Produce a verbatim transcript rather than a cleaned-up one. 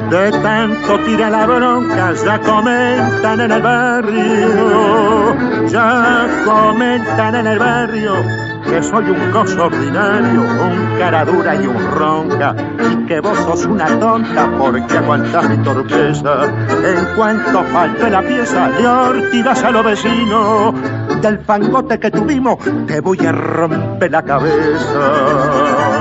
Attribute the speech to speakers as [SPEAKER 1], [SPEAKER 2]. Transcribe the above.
[SPEAKER 1] De tanto tira la bronca, ya comentan en el barrio, ya comentan en el barrio que soy un coso ordinario, un cara dura y un ronca, y que vos sos una tonta porque aguantás mi torpeza. En cuanto falte la pieza, le ortigas a los vecinos, del fangote que tuvimos te voy a romper la cabeza.